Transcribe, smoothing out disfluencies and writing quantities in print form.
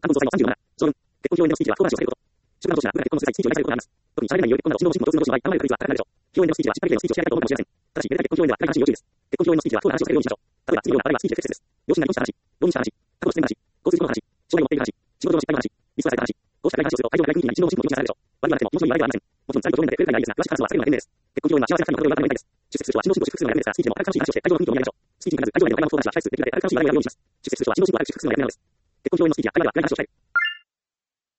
冠婚葬祭の37、条文。結婚披露宴でのスピーチは、当番子をされること。主幹当社が、部下結婚の際、スピーチを理解されることがあります。特に、シャレ内容で結婚など、新郎新婦の同数の同士の場合、あまりの確率は高くなるでしょう。披露宴でのスピーチは、失敗例のスピーチをしないとどうかもしれません。ただし、めでたい結婚披露宴では、暗い話に要注意です。結婚披露宴のスピーチは、当の話をされるようにしましょう。例えば、次のような場合はスピーチで不適切です。両親が離婚した話、浪人した話、過去の出演の話、交通事故の話、将来を持っている話、仕事の失敗の話、リストラされた話、こうした暗い話をすると、相手の外交に一度の新婦を容認されるでしょう。悪い話でも、命の言われではありません。もちろん、最後表面で触れるくらいがいいですが、詳しく話すのは避けるのが賢明です。結婚披露宴は幸せな神のことを言われないです。出席する人は新郎新婦を祝福するのが役目ですが、スピーチでも明るく楽しい話をして、会場の雰囲気を盛り上げましょう。スピーチに限らず、会場内での会話も相談しは控え室できるので、明るく楽しい話題を用意します。出席する人は新郎新婦を明るく祝福するのが役目なのです。結婚披露宴のスピーチや会話では暗い話を控える。